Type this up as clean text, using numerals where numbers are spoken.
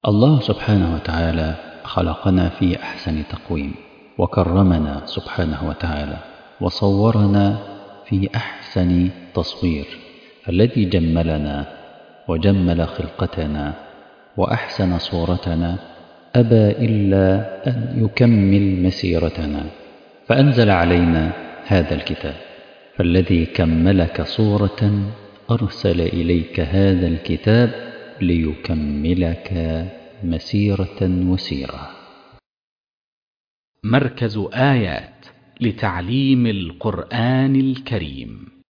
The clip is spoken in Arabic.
الله سبحانه وتعالى خلقنا في أحسن تقويم، وكرمنا سبحانه وتعالى، وصورنا في أحسن تصوير. فالذي جملنا وجمل خلقتنا وأحسن صورتنا أبى إلا أن يكمل مسيرتنا، فأنزل علينا هذا الكتاب. فالذي كملك صورة أرسل إليك هذا الكتاب ليكملك مسيرة وسيرة. مركز آيات لتعليم القرآن الكريم.